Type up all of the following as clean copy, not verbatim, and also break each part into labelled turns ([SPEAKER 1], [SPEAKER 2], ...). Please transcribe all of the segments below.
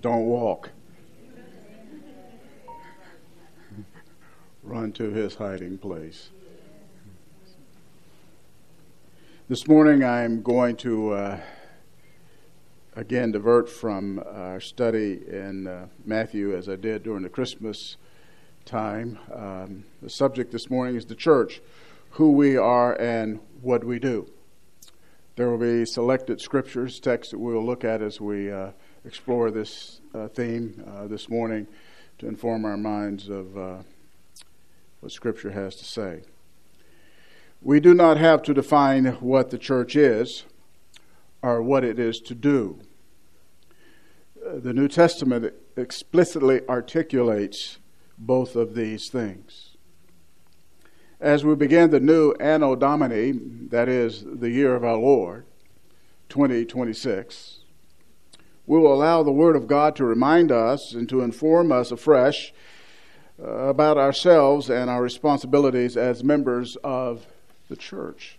[SPEAKER 1] Don't walk. Run to his hiding place. This morning I'm going to again divert from our study in Matthew as I did during the Christmas time. The subject this morning is the church, who we are and what we do. There will be selected scriptures, texts that we'll look at as we explore this theme this morning to inform our minds of what Scripture has to say. We do not have to define what the church is or what it is to do. The New Testament explicitly articulates both of these things. As we begin the new Anno Domini, that is the year of our Lord, 2026, we will allow the Word of God to remind us and to inform us afresh about ourselves and our responsibilities as members of the church.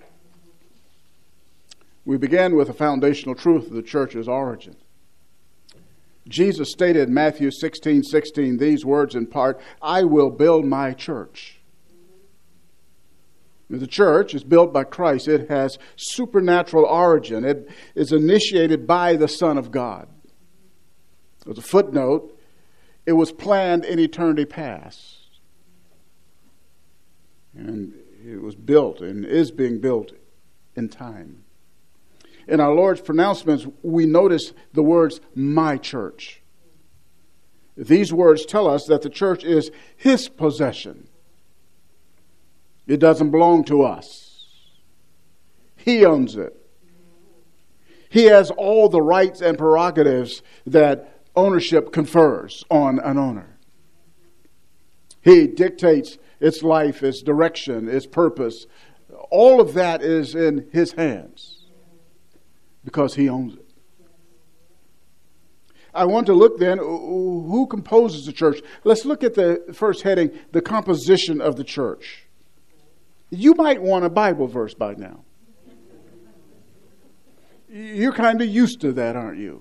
[SPEAKER 1] We begin with a foundational truth of the church's origin. Jesus stated in Matthew 16:16 these words in part, "I will build my church." The church is built by Christ. It has supernatural origin. It is initiated by the Son of God. As a footnote, it was planned in eternity past. And it was built and is being built in time. In our Lord's pronouncements, we notice the words, "my church." These words tell us that the church is His possession. It doesn't belong to us. He owns it. He has all the rights and prerogatives that ownership confers on an owner. He dictates its life, its direction, its purpose. All of that is in His hands because He owns it. I want to look then, who composes the church? Let's look at the first heading, the composition of the church. You might want a Bible verse by now. You're kind of used to that, aren't you?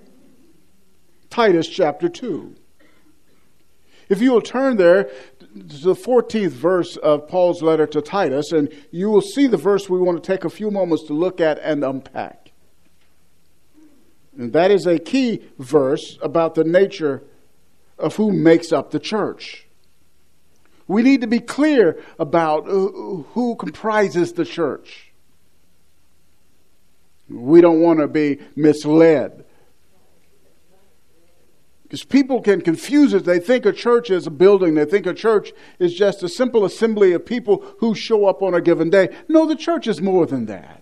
[SPEAKER 1] Titus chapter 2. If you will turn there to the 14th verse of Paul's letter to Titus, and you will see the verse we want to take a few moments to look at and unpack. And that is a key verse about the nature of who makes up the church. We need to be clear about who comprises the church. We don't want to be misled. Because people can confuse it. They think a church is a building. They think a church is just a simple assembly of people who show up on a given day. No, the church is more than that.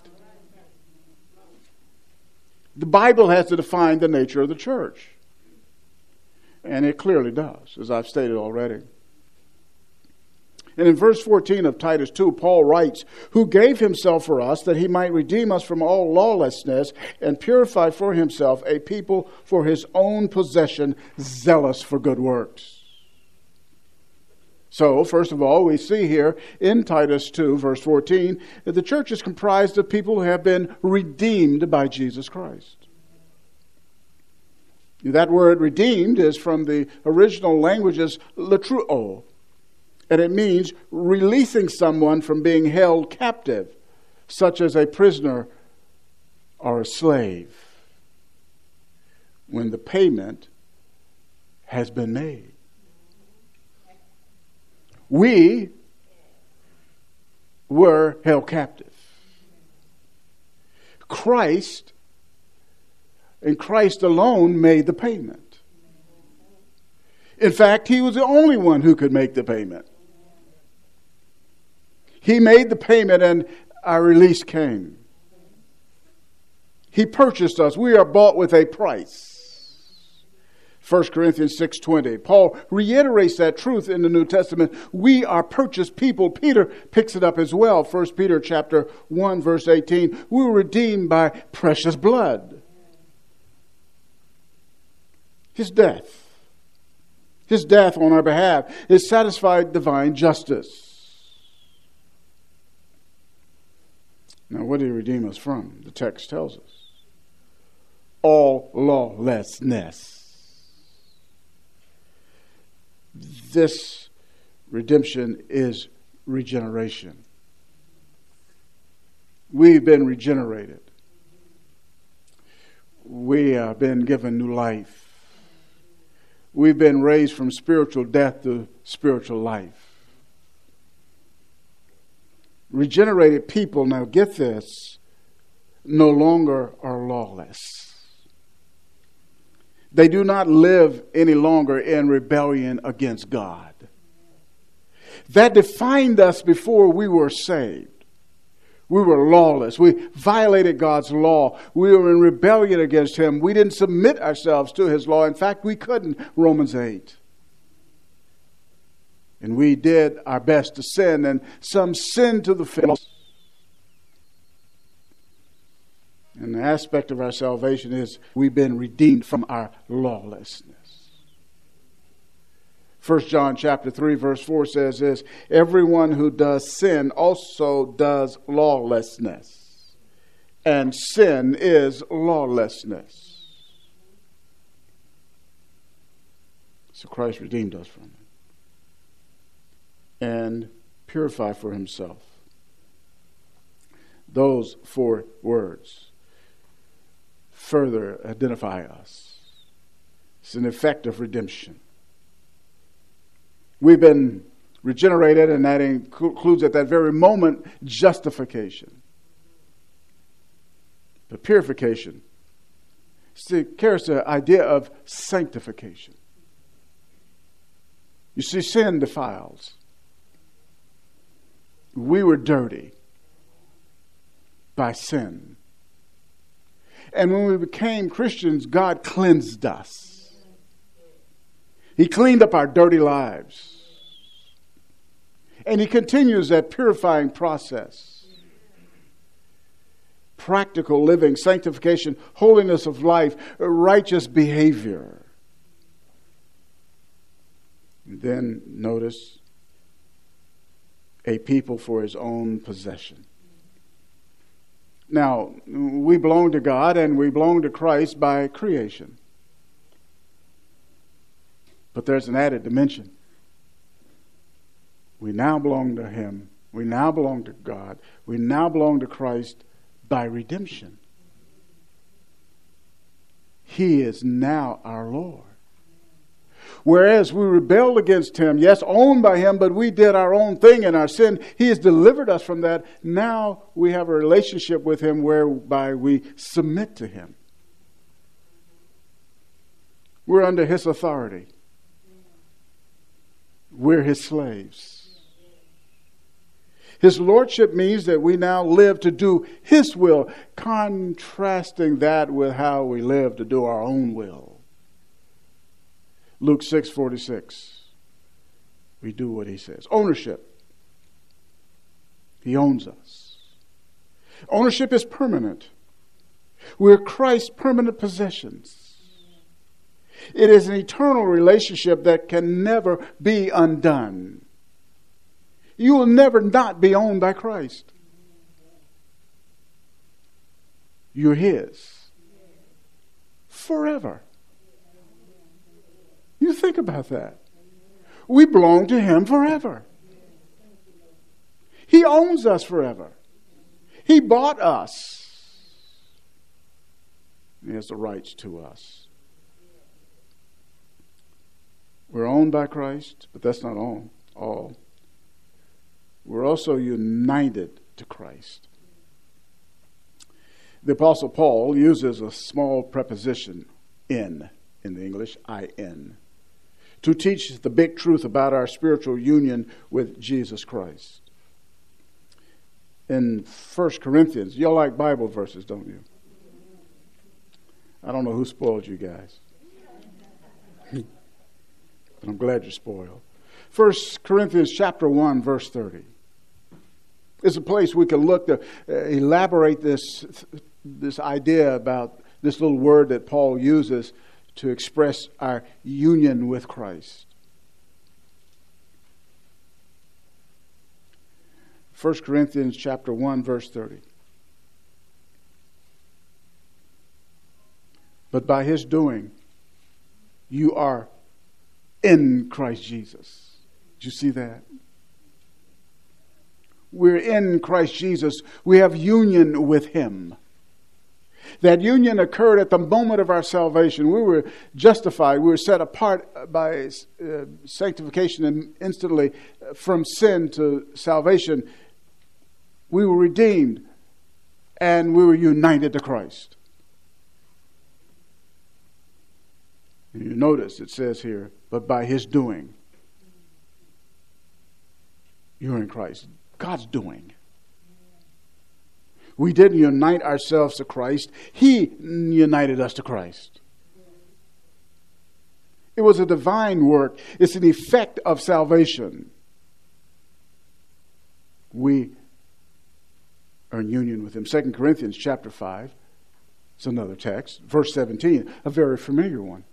[SPEAKER 1] The Bible has to define the nature of the church. And it clearly does, as I've stated already. And in verse 14 of Titus 2, Paul writes, "Who gave Himself for us, that He might redeem us from all lawlessness, and purify for Himself a people for His own possession, zealous for good works." So, first of all, we see here in Titus 2, verse 14, that the church is comprised of people who have been redeemed by Jesus Christ. That word redeemed is from the original languages latruo, and it means releasing someone from being held captive, such as a prisoner or a slave, when the payment has been made. We were held captive. Christ, and Christ alone, made the payment. In fact, He was the only one who could make the payment. He made the payment and our release came. He purchased us. We are bought with a price. 1 Corinthians 6:20. Paul reiterates that truth in the New Testament. We are purchased people. Peter picks it up as well. 1 Peter chapter 1, verse 18. We were redeemed by precious blood. His death on our behalf is satisfied divine justice. Now, what did He redeem us from? The text tells us. All lawlessness. This redemption is regeneration. We've been regenerated. We have been given new life. We've been raised from spiritual death to spiritual life. Regenerated people, now get this, no longer are lawless. They do not live any longer in rebellion against God. That defined us before we were saved. We were lawless. We violated God's law. We were in rebellion against Him. We didn't submit ourselves to His law. In fact, we couldn't. Romans 8. And we did our best to sin, and some sinned to the fault. And the aspect of our salvation is we've been redeemed from our lawlessness. 1 John chapter 3 verse 4 says this, everyone who does sin also does lawlessness. And sin is lawlessness. So Christ redeemed us from it. And purified for Himself. Those 4 words further identify us. It's an effect of redemption. We've been regenerated, and that includes at that very moment justification. But purification carries the idea of sanctification. You see, sin defiles. We were dirty by sin. And when we became Christians, God cleansed us. He cleaned up our dirty lives. And He continues that purifying process. Practical living, sanctification, holiness of life, righteous behavior. And then notice, a people for His own possession. Now, we belong to God and we belong to Christ by creation. But there's an added dimension. We now belong to Him. We now belong to God. We now belong to Christ by redemption. He is now our Lord. Whereas we rebelled against Him, yes, owned by Him, but we did our own thing in our sin. He has delivered us from that. Now we have a relationship with Him whereby we submit to Him. We're under His authority. We're His slaves. His lordship means that we now live to do His will, contrasting that with how we live to do our own will. Luke 6:46. We do what He says. Ownership. He owns us. Ownership is permanent. We're Christ's permanent possessions. It is an eternal relationship that can never be undone. You will never not be owned by Christ. You're His. Forever. You think about that. We belong to Him forever. He owns us forever. He bought us. He has the rights to us. We're owned by Christ, but that's not all. We're also united to Christ. The Apostle Paul uses a small preposition, in the English, in, to teach the big truth about our spiritual union with Jesus Christ. In 1 Corinthians, y'all like Bible verses, don't you? I don't know who spoiled you guys. But I'm glad you're spoiled. 1 Corinthians chapter 1, verse 30. It's a place we can look to elaborate this idea about this little word that Paul uses to express our union with Christ. 1 Corinthians chapter 1, verse 30. But by His doing, you are in Christ Jesus. Did you see that? We're in Christ Jesus. We have union with Him. That union occurred at the moment of our salvation. We were justified. We were set apart by sanctification and instantly from sin to salvation. We were redeemed and we were united to Christ. And you notice it says here, but by His doing, you're in Christ. God's doing. We didn't unite ourselves to Christ. He united us to Christ. It was a divine work. It's an effect of salvation. We are in union with Him. 2 Corinthians chapter 5. It's another text. Verse 17, a very familiar one.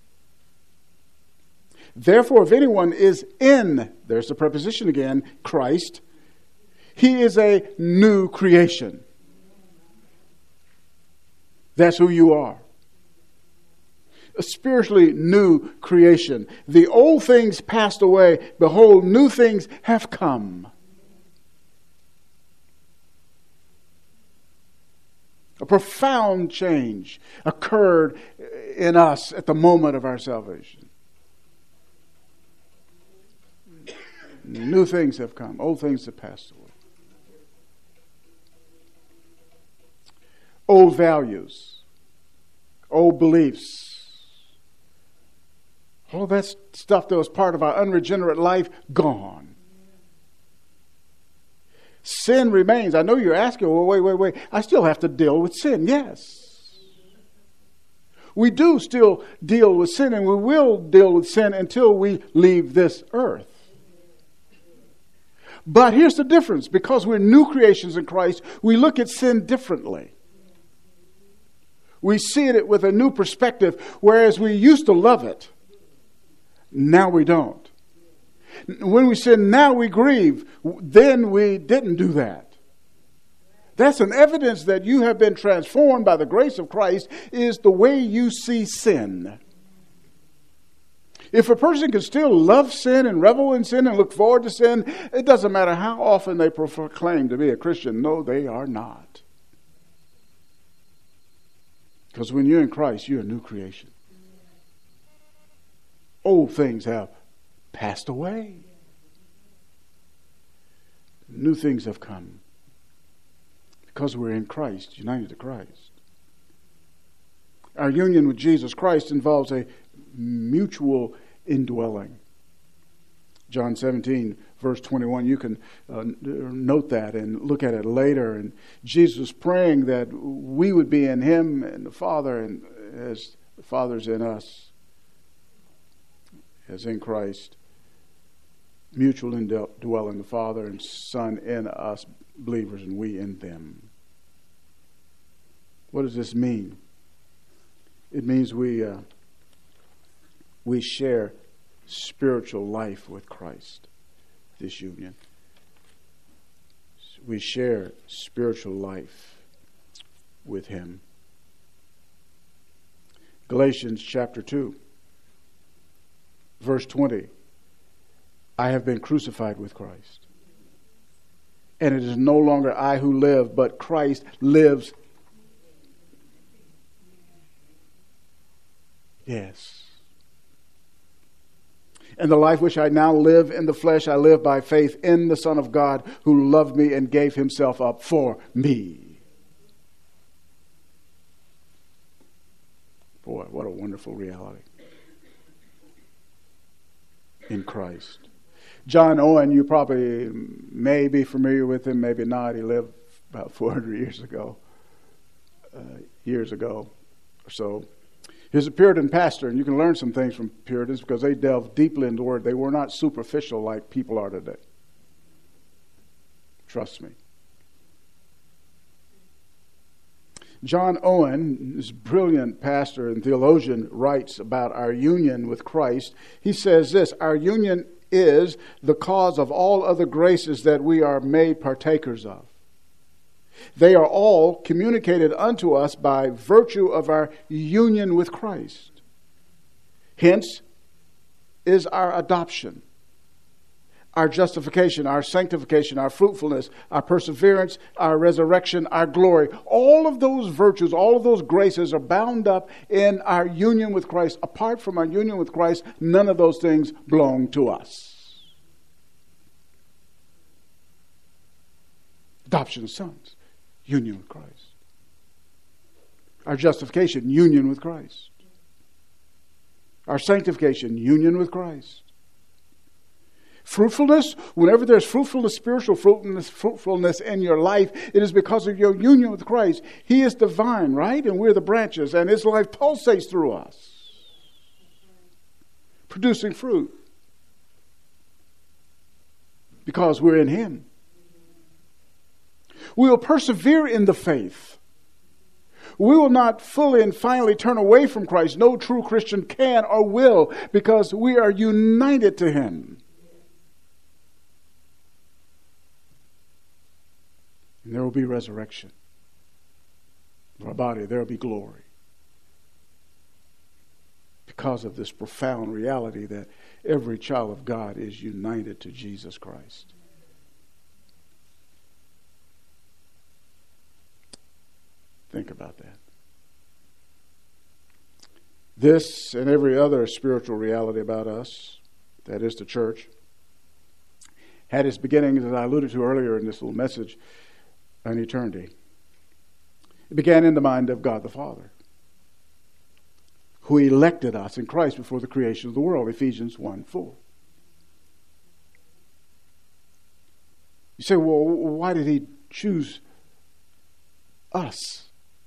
[SPEAKER 1] Therefore, if anyone is in, there's the preposition again, Christ, he is a new creation. That's who you are. A spiritually new creation. The old things passed away. Behold, new things have come. A profound change occurred in us at the moment of our salvation. New things have come. Old things have passed away. Old values, old beliefs, all that stuff that was part of our unregenerate life, gone. Sin remains. I know you're asking, well, wait. I still have to deal with sin. Yes. We do still deal with sin, and we will deal with sin until we leave this earth. But here's the difference. Because we're new creations in Christ, we look at sin differently. We see it with a new perspective, whereas we used to love it. Now we don't. When we sin, now we grieve. Then we didn't do that. That's an evidence that you have been transformed by the grace of Christ, is the way you see sin. If a person can still love sin and revel in sin and look forward to sin, it doesn't matter how often they proclaim to be a Christian. No, they are not. Because when you're in Christ, you're a new creation. Old things have passed away. New things have come. Because we're in Christ, united to Christ. Our union with Jesus Christ involves a mutual indwelling. John 17, verse 21, you can note that and look at it later. And Jesus praying that we would be in Him and the Father, and as the Father's in us, as in Christ. Mutual indwelling, the Father and Son in us, believers, and we in them. What does this mean? It means we share spiritual life with Christ, this union. We share spiritual life with Him. Galatians chapter 2, verse 20. I have been crucified with Christ. And it is no longer I who live, but Christ lives. Yes. And the life which I now live in the flesh, I live by faith in the Son of God, who loved me and gave Himself up for me. Boy, what a wonderful reality. In Christ. John Owen, you probably may be familiar with him, maybe not. He lived about 400 years ago or so. He's a Puritan pastor, and you can learn some things from Puritans because they delved deeply into the Word. They were not superficial like people are today. Trust me. John Owen, this brilliant pastor and theologian, writes about our union with Christ. He says this: our union is the cause of all other graces that we are made partakers of. They are all communicated unto us by virtue of our union with Christ. Hence, is our adoption, our justification, our sanctification, our fruitfulness, our perseverance, our resurrection, our glory. All of those virtues, all of those graces are bound up in our union with Christ. Apart from our union with Christ, none of those things belong to us. Adoption of sons, union with Christ. Our justification, union with Christ. Our sanctification, union with Christ. Fruitfulness, whenever there's fruitfulness, spiritual fruitfulness in your life, it is because of your union with Christ. He is the vine, right? And we're the branches, and His life pulsates through us, producing fruit because we're in Him. We will persevere in the faith. We will not fully and finally turn away from Christ. No true Christian can or will, because we are united to Him. And there will be resurrection. Our body, there will be glory. Because of this profound reality that every child of God is united to Jesus Christ. Think about that. This and every other spiritual reality about us, that is the church, had its beginnings, as I alluded to earlier in this little message, an eternity. It began in the mind of God the Father, who elected us in Christ before the creation of the world, Ephesians 1:4. You say, well, why did He choose us?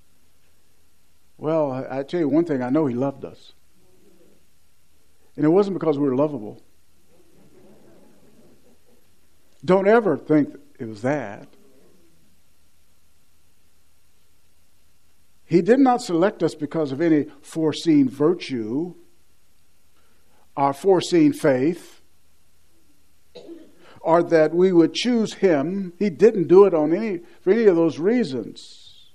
[SPEAKER 1] Well, I tell you one thing, I know He loved us. And it wasn't because we were lovable. Don't ever think it was that. He did not select us because of any foreseen virtue, our foreseen faith, or that we would choose Him. He didn't do it for any of those reasons.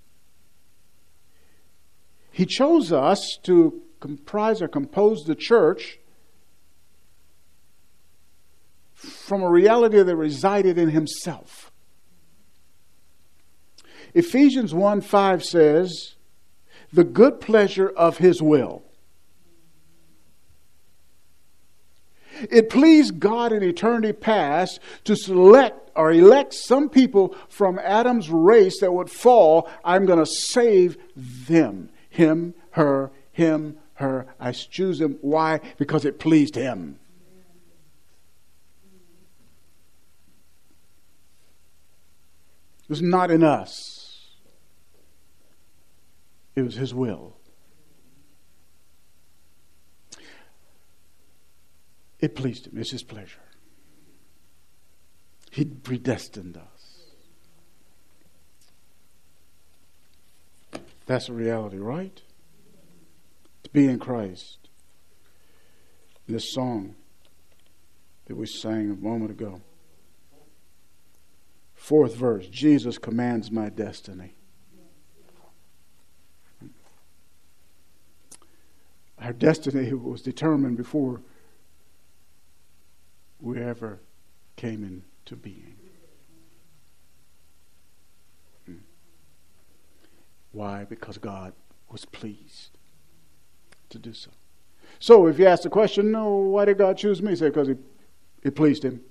[SPEAKER 1] He chose us to comprise or compose the church from a reality that resided in Himself. Ephesians 1:5 says, the good pleasure of His will. It pleased God in eternity past to select or elect some people from Adam's race that would fall. I'm going to save them. Him, her, I choose them. Why? Because it pleased Him. It was not in us. It was His will. It pleased Him. It's His pleasure. He predestined us. That's a reality, right? To be in Christ. This song that we sang a moment ago. 4th verse, Jesus commands my destiny. Our destiny was determined before we ever came into being. Why? Because God was pleased to do so. So if you ask the question, no, why did God choose me? Say, because it pleased Him.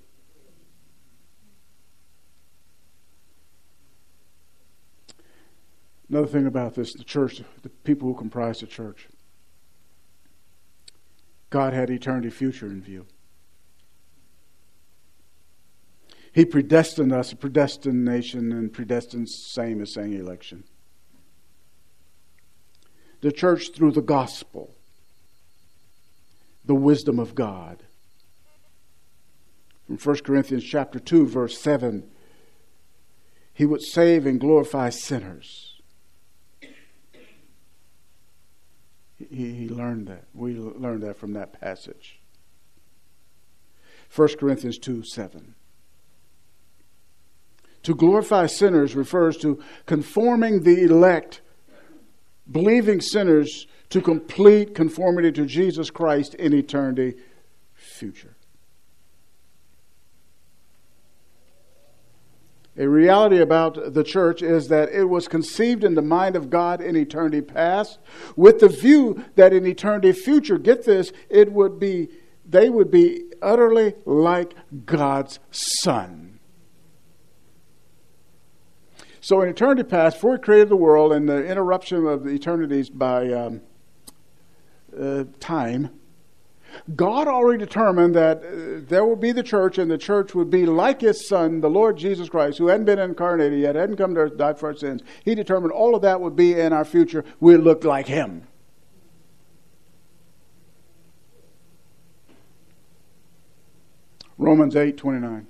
[SPEAKER 1] Another thing about this, the church, the people who comprise the church. God had eternity future in view. He predestined us. Predestination and predestined, same as saying election. The church through the gospel, the wisdom of God. From 1 Corinthians chapter 2, verse 7, He would save and glorify sinners. He learned that. We learned that from that passage. 1 Corinthians 2:7. To glorify sinners refers to conforming the elect, believing sinners, to complete conformity to Jesus Christ in eternity future. A reality about the church is that it was conceived in the mind of God in eternity past, with the view that in eternity future, get this, they would be utterly like God's Son. So in eternity past, before He created the world and the interruption of the eternities by time, God already determined that there would be the church, and the church would be like His Son, the Lord Jesus Christ, who hadn't been incarnated yet, hadn't come to earth, died for our sins. He determined all of that would be in our future. We'd look like Him. Romans 8:29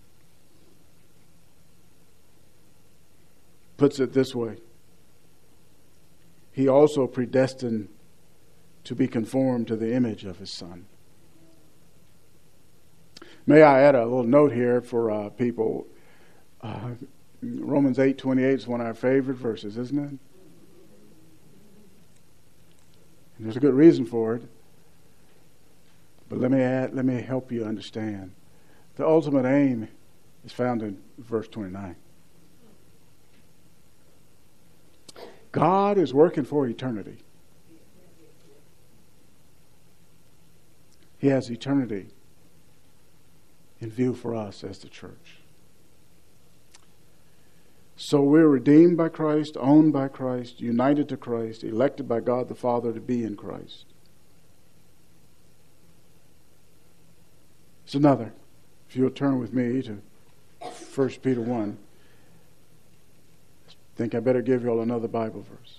[SPEAKER 1] puts it this way. He also predestined to be conformed to the image of His Son. May I add a little note here for people. Romans 8:28 is one of our favorite verses, isn't it? And there's a good reason for it. But let me help you understand. The ultimate aim is found in verse 29. God is working for eternity. He has eternity in view for us as the church. So we're redeemed by Christ, owned by Christ, united to Christ, elected by God the Father to be in Christ. It's another. If you'll turn with me to 1 Peter 1, I think I better give you all another Bible verse.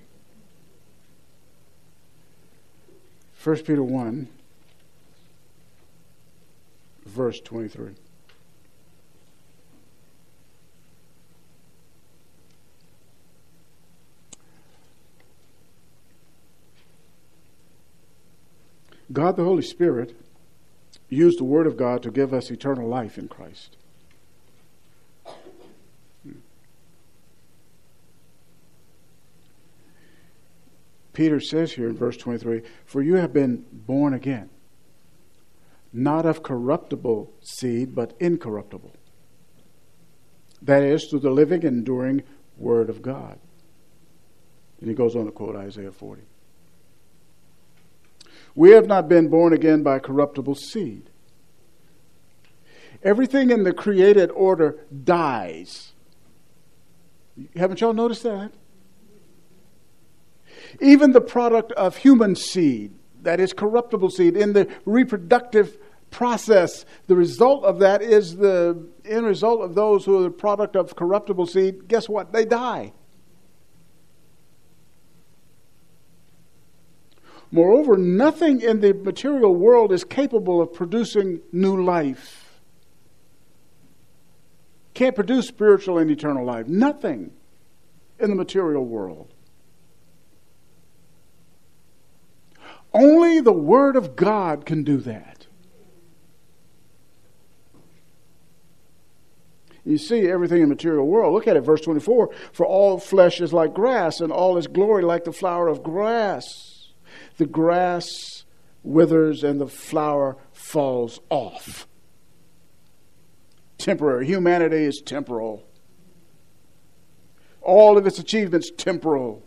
[SPEAKER 1] 1 Peter 1, verse 23. God the Holy Spirit used the Word of God to give us eternal life in Christ. Peter says here in verse 23, "For you have been born again, not of corruptible seed, but incorruptible. That is, through the living and enduring Word of God." And he goes on to quote Isaiah 40. We have not been born again by corruptible seed. Everything in the created order dies. Haven't y'all noticed that? Even the product of human seed, that is corruptible seed, in the reproductive process, the result of that is the end result of those who are the product of corruptible seed. Guess what? They die. Moreover, nothing in the material world is capable of producing new life. Can't produce spiritual and eternal life. Nothing in the material world. Only the Word of God can do that. You see everything in the material world. Look at it, verse 24. "For all flesh is like grass, and all its glory like the flower of grass. The grass withers and the flower falls off." Temporary. Humanity is temporal. All of its achievements temporal.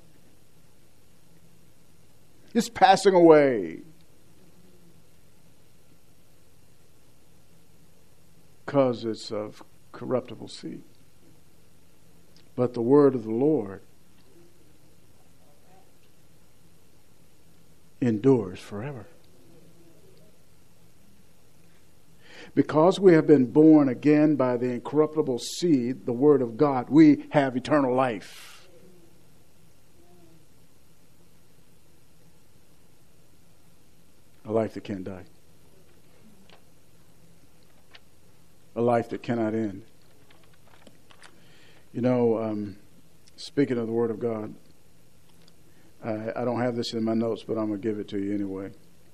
[SPEAKER 1] It's passing away. Because it's of corruptible seed. But the word of the Lord endures forever. Because we have been born again by the incorruptible seed, the Word of God, we have eternal life. A life that can't die. A life that cannot end. You know, speaking of the Word of God, I don't have this in my notes, but I'm going to give it to you anyway.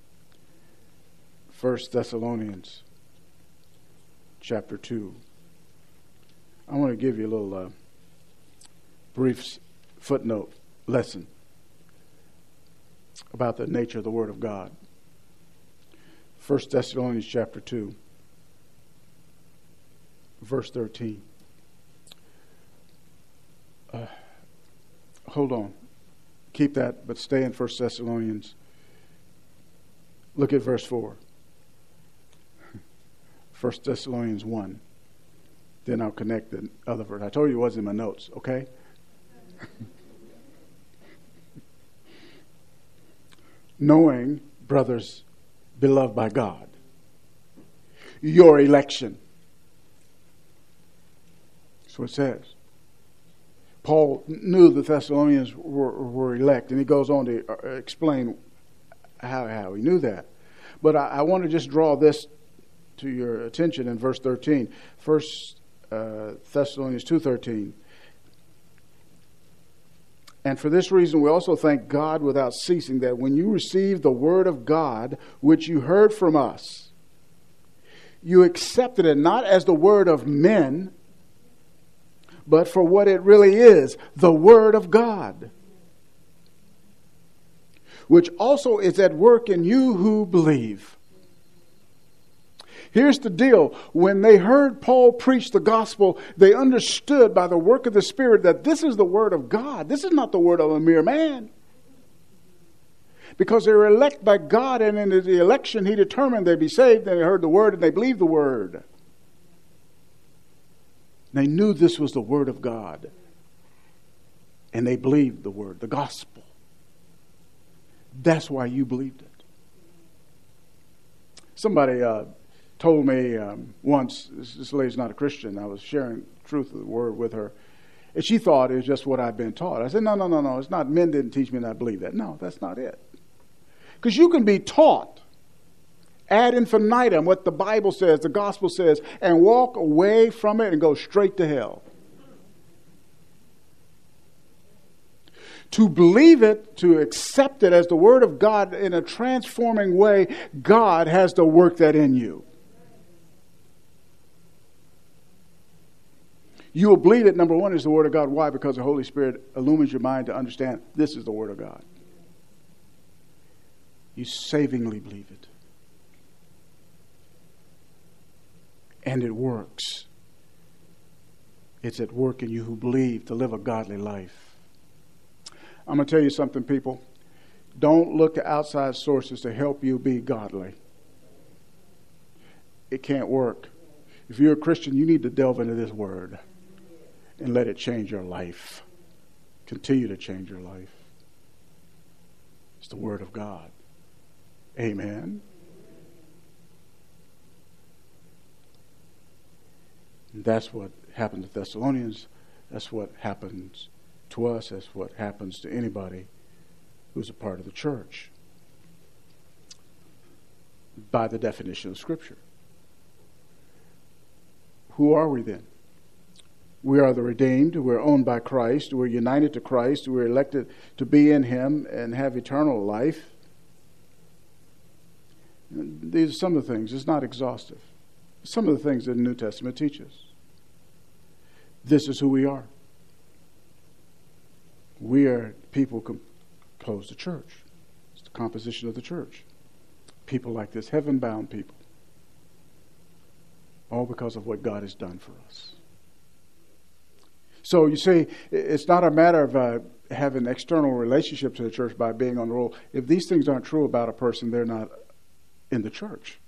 [SPEAKER 1] 1 Thessalonians chapter 2. I want to give you a little brief footnote lesson about the nature of the Word of God. 1 Thessalonians chapter 2, verse 13. Hold on. Keep that, but stay in 1 Thessalonians. Look at verse 4. 1 Thessalonians 1. Then I'll connect the other verse. I told you it wasn't in my notes, okay? Knowing, brothers, beloved by God, your election. That's what it says. Paul knew the Thessalonians were elect, and he goes on to explain how he knew that. But I want to just draw this to your attention in verse 13. 1 Thessalonians 2:13. And for this reason we also thank God without ceasing, that when you received the word of God, which you heard from us, you accepted it not as the word of men, but for what it really is, the word of God, which also is at work in you who believe. Here's the deal. When they heard Paul preach the gospel, they understood by the work of the Spirit that this is the word of God. This is not the word of a mere man. Because they were elected by God, and in the election he determined they'd be saved, and they heard the word and they believed the word. They knew this was the word of God. And they believed the word, the gospel. That's why you believed it. Somebody told me once, this lady's not a Christian, I was sharing the truth of the word with her, and she thought it was just what I'd been taught. I said, no, it's not, men didn't teach me and I believe that. No, that's not it. Because you can be taught ad infinitum what the Bible says, the gospel says, and walk away from it and go straight to hell. To believe it, to accept it as the word of God in a transforming way, God has to work that in you. You will believe it, number one, is the word of God. Why? Because the Holy Spirit illumines your mind to understand this is the word of God. You savingly believe it. And it works. It's at work in you who believe to live a godly life. I'm going to tell you something, people. Don't look to outside sources to help you be godly. It can't work. If you're a Christian, you need to delve into this word and let it change your life. Continue to change your life. It's the word of God. Amen. And that's what happened to Thessalonians. That's what happens to us. That's what happens to anybody who's a part of the church. By the definition of Scripture. Who are we then? We are the redeemed. We're owned by Christ. We're united to Christ. We're elected to be in Him and have eternal life. These are some of the things. It's not exhaustive. Some of the things that the New Testament teaches. This is who we are. We are people compose the church. It's the composition of the church. People like this, heaven-bound people. All because of what God has done for us. So you see, it's not a matter of having external relationship to the church by being on the roll. If these things aren't true about a person, they're not in the church.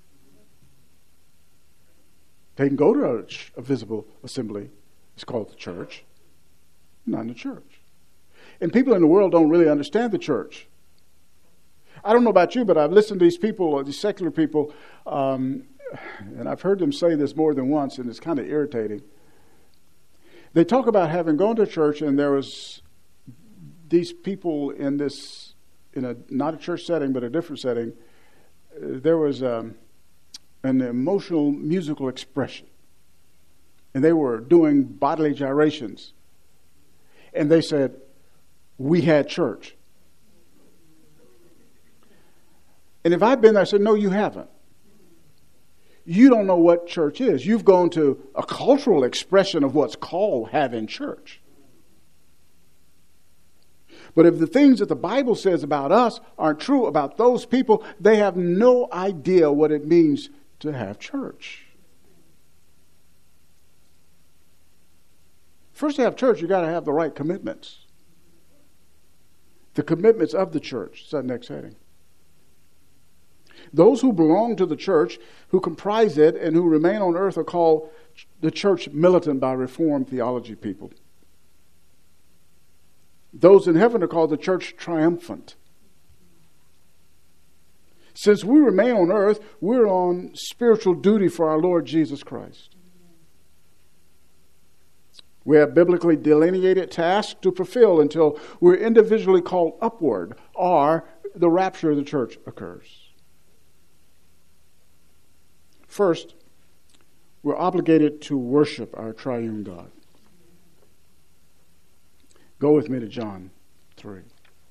[SPEAKER 1] They can go to a visible assembly. It's called the church. Not in the church. And people in the world don't really understand the church. I don't know about you, but I've listened to these people, these secular people, and I've heard them say this more than once, and it's kind of irritating. They talk about having gone to church, and there was these people in a not a church setting, but a different setting. There was an emotional musical expression, and they were doing bodily gyrations. And they said, "We had church." And if I'd been there, I said, "No, you haven't. You don't know what church is. You've gone to a cultural expression of what's called having church. But if the things that the Bible says about us aren't true about those people, they have no idea what it means to have church. First, to have church, you got to have the right commitments. The commitments of the church. It's that next heading. Those who belong to the church, who comprise it, and who remain on earth are called the church militant by Reformed theology people. Those in heaven are called the church triumphant. Since we remain on earth, we're on spiritual duty for our Lord Jesus Christ. We have biblically delineated tasks to fulfill until we're individually called upward or the rapture of the church occurs. First, we're obligated to worship our triune God. Go with me to John 3.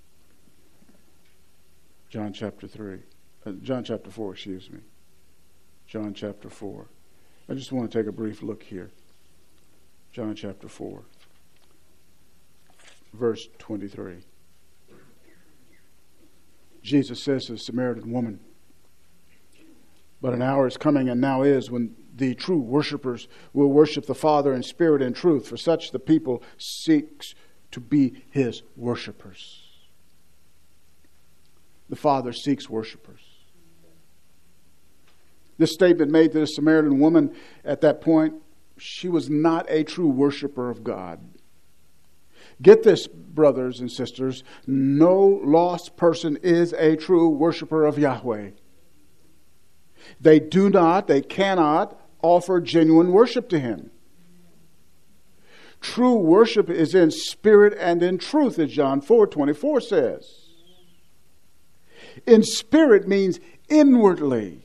[SPEAKER 1] John chapter 4, excuse me. John chapter 4. I just want to take a brief look here. John chapter 4, verse 23. Jesus says to the Samaritan woman, "But an hour is coming, and now is, when the true worshipers will worship the Father in spirit and truth. For such the people seeks to be his worshipers." The Father seeks worshipers. This statement made to the Samaritan woman at that point, she was not a true worshiper of God. Get this, brothers and sisters, no lost person is a true worshiper of Yahweh. They cannot offer genuine worship to him. True worship is in spirit and in truth, as John 4:24 says. In spirit means inwardly.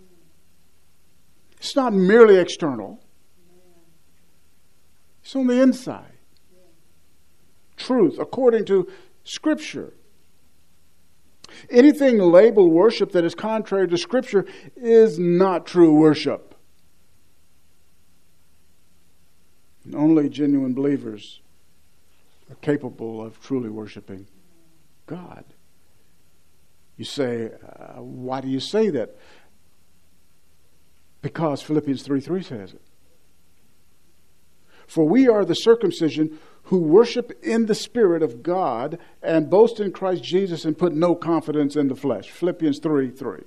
[SPEAKER 1] It's not merely external. It's on the inside. Truth, according to Scripture. Anything labeled worship that is contrary to Scripture is not true worship. And only genuine believers are capable of truly worshiping God. You say, why do you say that? Because Philippians 3:3 says it. For we are the circumcision who worship in the Spirit of God and boast in Christ Jesus and put no confidence in the flesh. Philippians 3:3.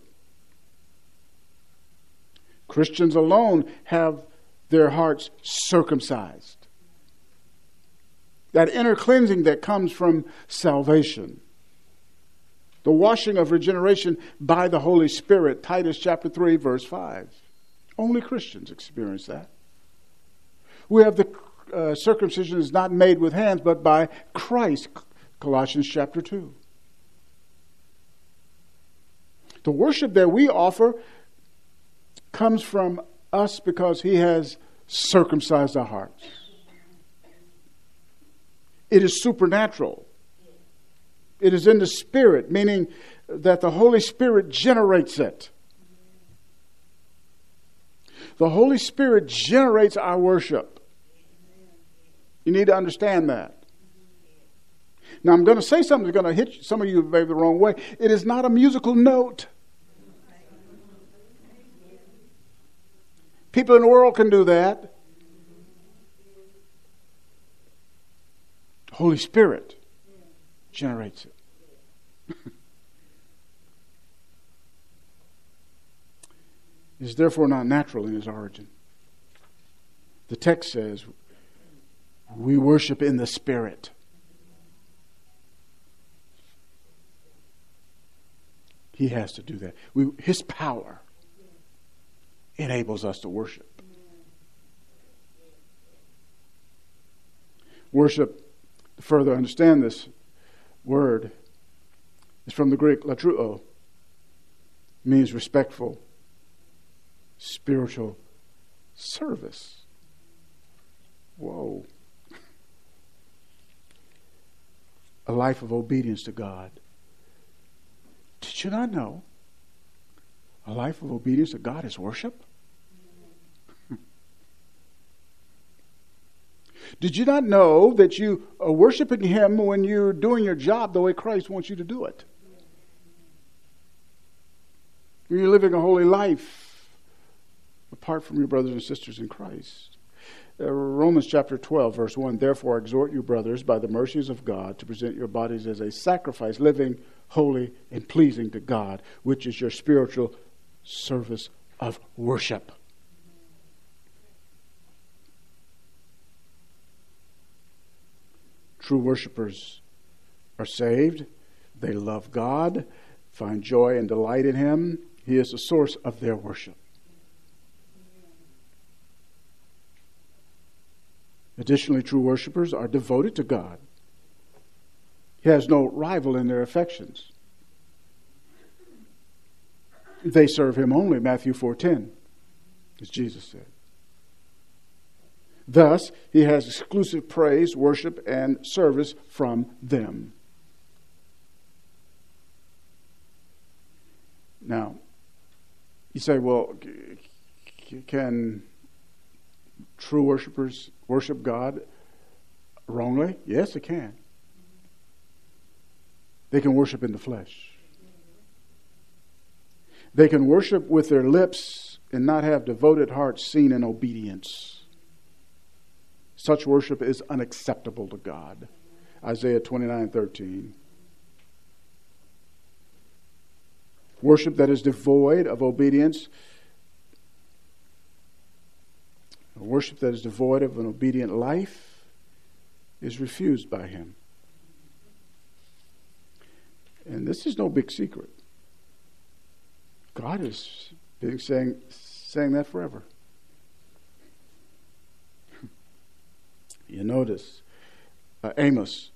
[SPEAKER 1] Christians alone have their hearts circumcised. That inner cleansing that comes from salvation. The washing of regeneration by the Holy Spirit. Titus chapter 3, verse 5. Only Christians experience that. We have the circumcision is not made with hands, but by Christ. Colossians chapter 2. The worship that we offer comes from us because he has circumcised our hearts. It is supernatural. It is in the Spirit, meaning that the Holy Spirit generates it. The Holy Spirit generates our worship. You need to understand that. Now, I'm going to say something that's going to hit some of you maybe the wrong way. It is not a musical note. People in the world can do that. The Holy Spirit generates it. It is therefore not natural in its origin. The text says, we worship in the Spirit. He has to do that. His power enables us to worship. Worship, to further understand this word, is from the Greek latruo. Means respectful, spiritual service. Whoa. A life of obedience to God. Did you not know a life of obedience to God is worship? Did you not know that you worshiping Him when you're doing your job the way Christ wants you to do it. When you're living a holy life apart from your brothers and sisters in Christ. Romans chapter 12, verse 1, therefore I exhort you, brothers, by the mercies of God, to present your bodies as a sacrifice, living, holy, and pleasing to God, which is your spiritual service of worship. True worshipers are saved. They love God, find joy and delight in Him. He is the source of their worship. Additionally, true worshipers are devoted to God. He has no rival in their affections. They serve Him only, Matthew 4:10, as Jesus said. Thus, He has exclusive praise, worship, and service from them. Now, you say, well, can true worshipers worship God wrongly? Yes, they can. They can worship in the flesh. They can worship with their lips and not have devoted hearts seen in obedience. Such worship is unacceptable to God. Isaiah 29:13. Worship that is devoid of obedience, worship that is devoid of an obedient life, is refused by Him. And this is no big secret. God has been saying that forever. You notice Amos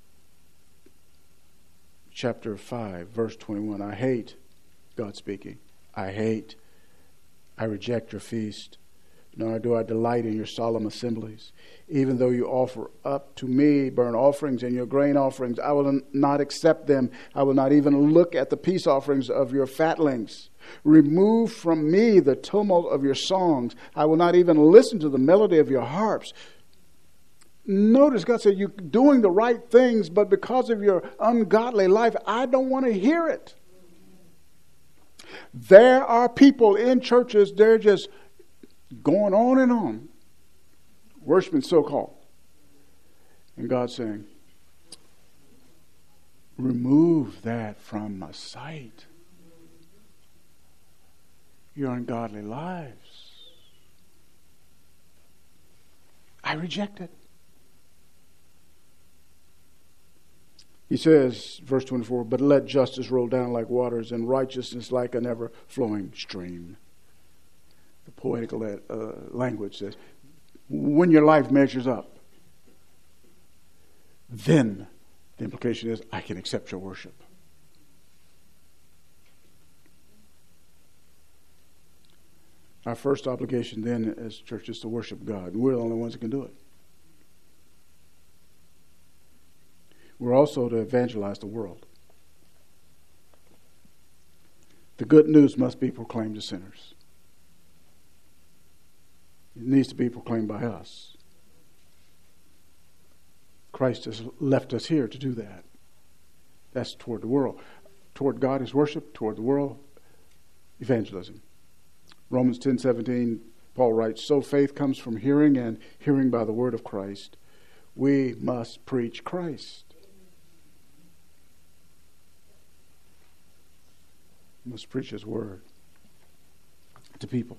[SPEAKER 1] chapter 5, verse 21. I hate, God speaking, I reject your feast, nor do I delight in your solemn assemblies. Even though you offer up to me burnt offerings and your grain offerings, I will not accept them. I will not even look at the peace offerings of your fatlings. Remove from me the tumult of your songs. I will not even listen to the melody of your harps. Notice God said, you're doing the right things, but because of your ungodly life, I don't want to hear it. There are people in churches, they're just going on and on, worshiping so-called. And God's saying, remove that from my sight. Your ungodly lives. I reject it. He says, verse 24, but let justice roll down like waters and righteousness like an ever-flowing stream. The poetical language says, when your life measures up, then the implication is, I can accept your worship. Our first obligation then as church is to worship God. And we're the only ones that can do it. We're also to evangelize the world. The good news must be proclaimed to sinners. It needs to be proclaimed by us. Christ has left us here to do that. That's toward the world. Toward God is worship. Toward the world, evangelism. Romans 10:17, Paul writes, so faith comes from hearing, and hearing by the word of Christ. We must preach Christ. We must preach His word to people.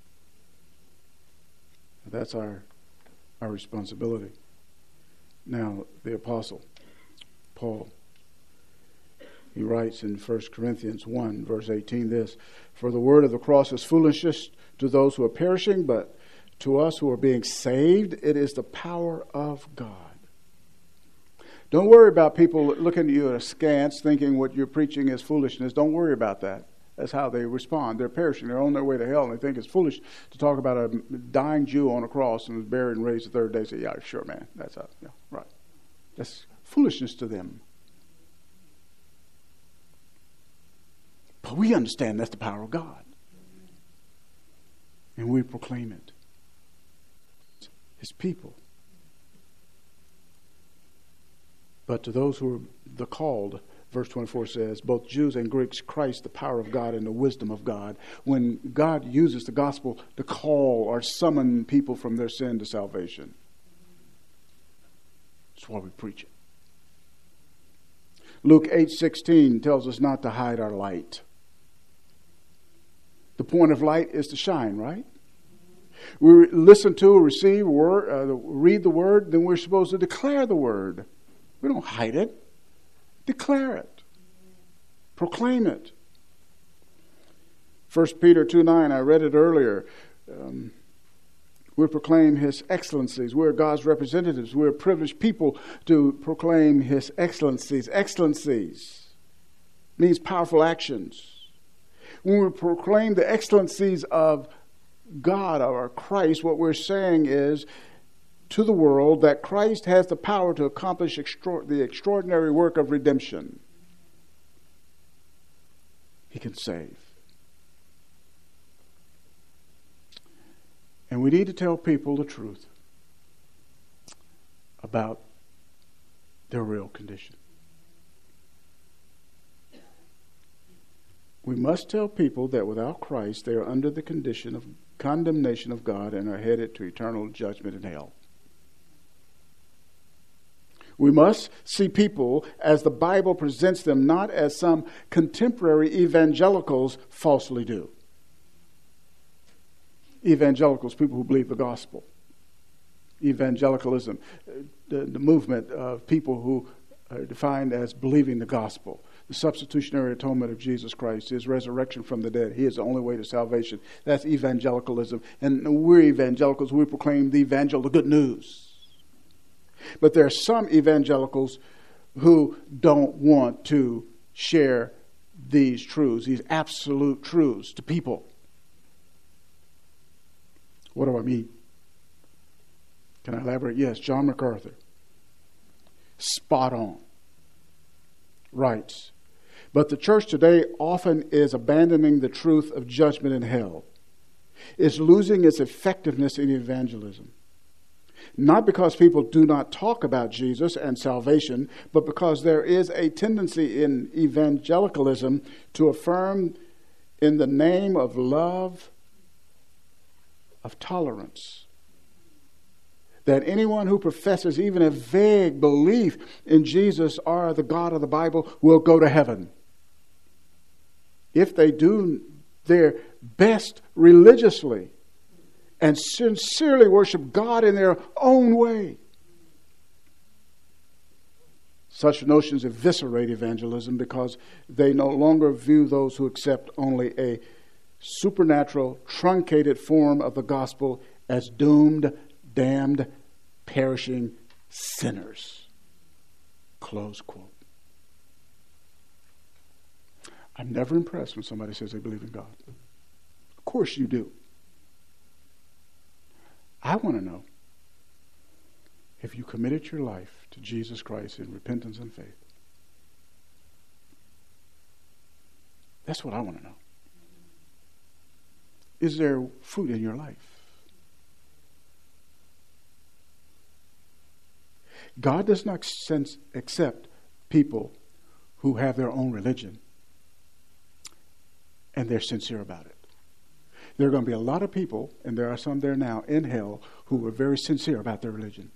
[SPEAKER 1] That's our responsibility. Now, the apostle, Paul, he writes in 1 Corinthians 1, verse 18 this, for the word of the cross is foolishness to those who are perishing, but to us who are being saved, it is the power of God. Don't worry about people looking at you askance, thinking what you're preaching is foolishness. Don't worry about that. That's how they respond. They're perishing. They're on their way to hell, and they think it's foolish to talk about a dying Jew on a cross and was buried and raised the third day. Say, yeah, sure, man. That's how, yeah, right. That's foolishness to them. But we understand that's the power of God. And we proclaim it. His people. But to those who are the called, verse 24 says, both Jews and Greeks, Christ, the power of God and the wisdom of God. When God uses the gospel to call or summon people from their sin to salvation. That's why we preach it. Luke 8:16 tells us not to hide our light. The point of light is to shine, right? We listen to, receive, read the word, then we're supposed to declare the word. We don't hide it. Declare it. Proclaim it. 1 Peter 2:9, I read it earlier. We proclaim His excellencies. We're God's representatives. We're privileged people to proclaim His excellencies. Excellencies means powerful actions. When we proclaim the excellencies of God or Christ, what we're saying is to the world that Christ has the power to accomplish the extraordinary work of redemption. He can save. And we need to tell people the truth about their real condition. We must tell people that without Christ, they are under the condition of condemnation of God and are headed to eternal judgment in hell. We must see people as the Bible presents them, not as some contemporary evangelicals falsely do. Evangelicals, people who believe the gospel. Evangelicalism, the movement of people who are defined as believing the gospel. The substitutionary atonement of Jesus Christ, His resurrection from the dead. He is the only way to salvation. That's evangelicalism. And we're evangelicals. We proclaim the evangel, the good news. But there are some evangelicals who don't want to share these truths, these absolute truths to people. What do I mean? Can I elaborate? Yes, John MacArthur, spot on, writes, but the church today often is abandoning the truth of judgment and hell, is losing its effectiveness in evangelism. Not because people do not talk about Jesus and salvation, but because there is a tendency in evangelicalism to affirm in the name of love, of tolerance, that anyone who professes even a vague belief in Jesus or the God of the Bible will go to heaven if they do their best religiously and sincerely worship God in their own way. Such notions eviscerate evangelism because they no longer view those who accept only a supernatural, truncated form of the gospel as doomed, damned, perishing sinners. Close quote. I'm never impressed when somebody says they believe in God. Of course you do. I want to know if you committed your life to Jesus Christ in repentance and faith. That's what I want to know. Is there fruit in your life? God does not accept people who have their own religion and they're sincere about it. There are going to be a lot of people, and there are some there now in hell, who are very sincere about their religion.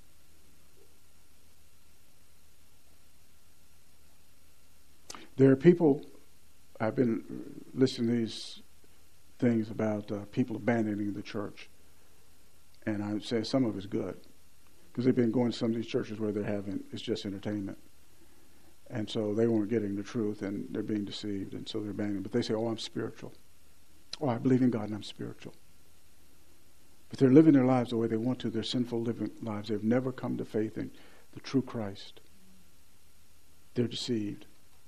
[SPEAKER 1] There are people, I've been listening to these things about people abandoning the church. And I would say some of it's good. Because they've been going to some of these churches where it's just entertainment. And so they weren't getting the truth and they're being deceived. And so they're abandoning. But they say, oh, I'm spiritual. Oh, I believe in God and I'm spiritual. But they're living their lives the way they want to. They're sinful living lives. They've never come to faith in the true Christ. They're deceived.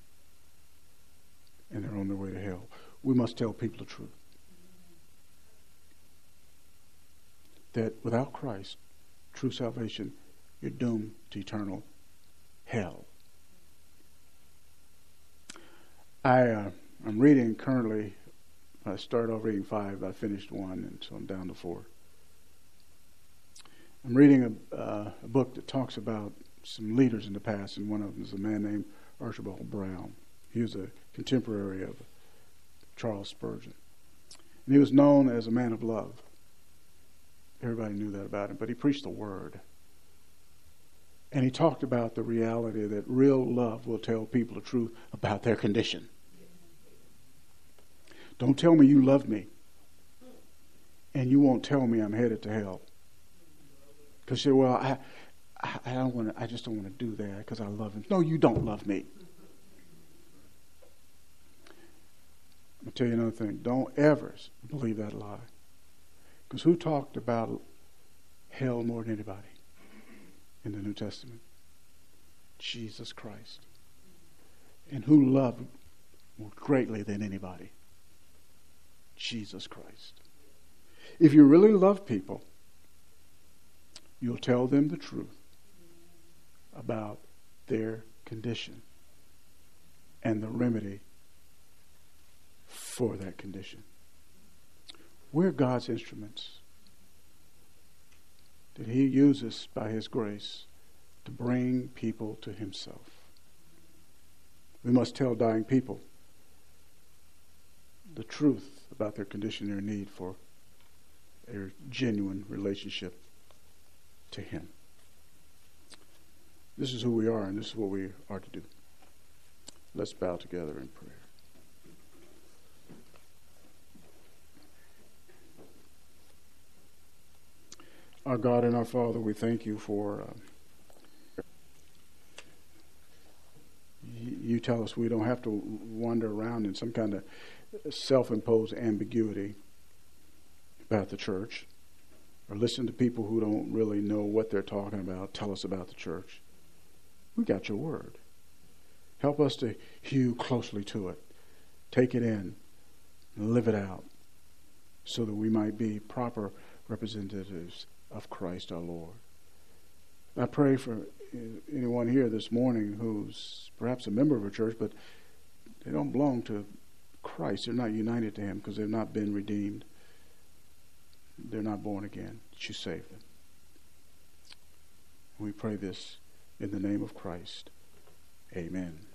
[SPEAKER 1] And they're on their way to hell. We must tell people the truth. That without Christ, true salvation, you're doomed to eternal hell. I'm reading currently. I started off reading 5. I finished 1, and so I'm down to 4. I'm reading a book that talks about some leaders in the past, and one of them is a man named Archibald Brown. He was a contemporary of Charles Spurgeon. And he was known as a man of love. Everybody knew that about him, but he preached the word. And he talked about the reality that real love will tell people the truth about their condition. Don't tell me you love me, and you won't tell me I'm headed to hell. Because you say, well, I just don't want to do that because I love him. No, you don't love me. I'm going to tell you another thing. Don't ever believe that lie. Because who talked about hell more than anybody in the New Testament? Jesus Christ. And who loved more greatly than anybody? Jesus Christ. If you really love people, you'll tell them the truth about their condition and the remedy for that condition. We're God's instruments that He uses by His grace to bring people to Himself. We must tell dying people the truth about their condition, their need for a genuine relationship to Him. This is who we are, and this is what we are to do. Let's bow together in prayer. Our God and our Father, we thank you for you tell us we don't have to wander around in some kind of self-imposed ambiguity about the church, or listen to people who don't really know what they're talking about tell us about the church. We got your word. Help us to hew closely to it, take it in, and live it out, so that we might be proper representatives of Christ our Lord. I pray for anyone here this morning who's perhaps a member of a church, but they don't belong to Christ. They're not united to Him because they've not been redeemed. They're not born again. You save them. We pray this in the name of Christ. Amen.